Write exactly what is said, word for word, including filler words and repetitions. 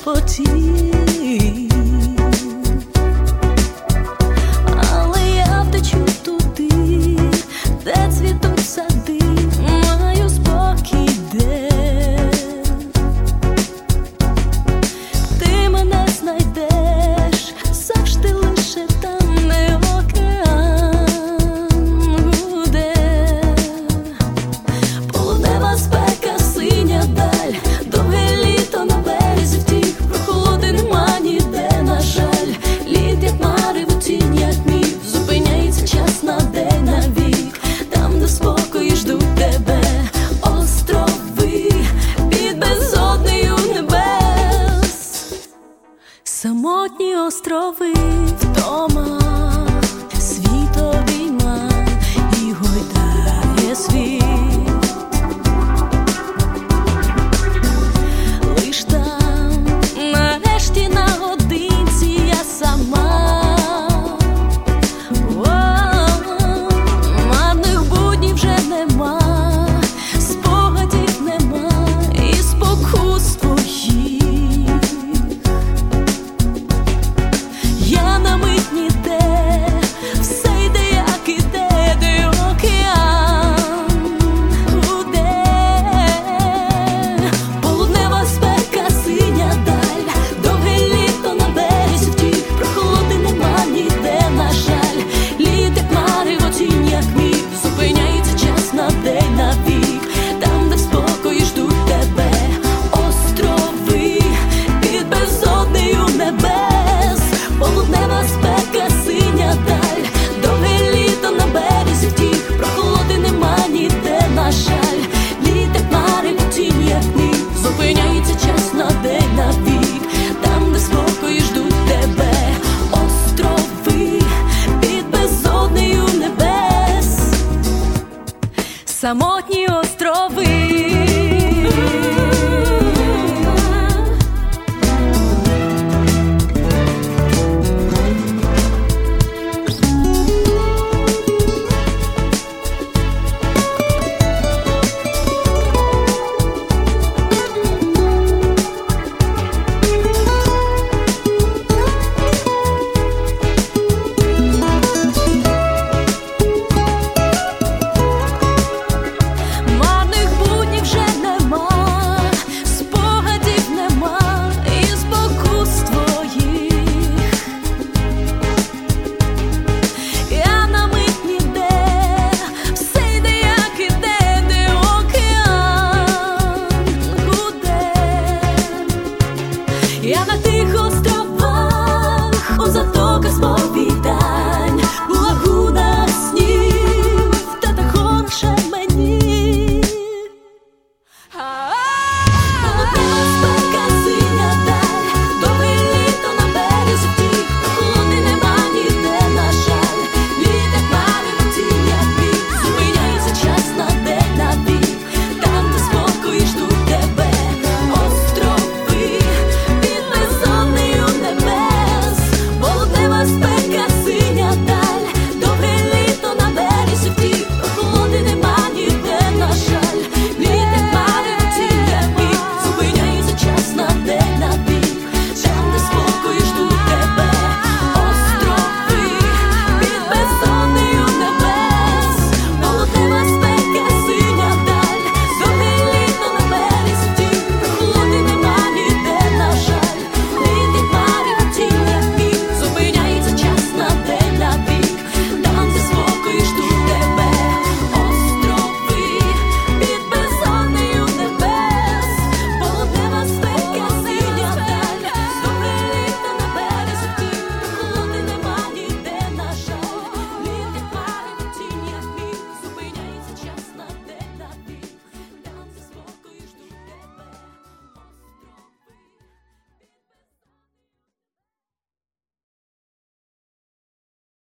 шепоті. Але я втечу туди, де цвітуть сади, маю спокій, де ти мене знайдеш, завжди лише там, не океан гуде. Полуднева спека, синя даль, довге літо на березі втік, прохолоди нема ніде, на жаль. Лід як марево, тінь як міф, зупиняється час на день, на вік. Там, де спокої ждуть тебе острови під безоднею небес. Самотні острови, втома, світ обійма і гойдає світ. Лиш там, нарешті на годинці, я сама. О, марних буднів вже нема, спогадів нема і спокус твоїх. Я на мить ніде, все йде як іде, де океан гуде. Полуднева спека, синя даль, довге літо на березі втік, прохолоди нема ніде, на жаль. Лід як марево, тінь як міф, зупиняється час на день, на вік. Там, де в спокої ждуть тебе острови під безоднею небес. Полуднева спека, синя даль, довге літо на березі втік, прохолоди нема ніде, на жаль. Лід як марево, тінь як міф, зупиняється час на день, на вік. Там, де спокої ждуть тебе острови під безоднею небес. Самотні острови.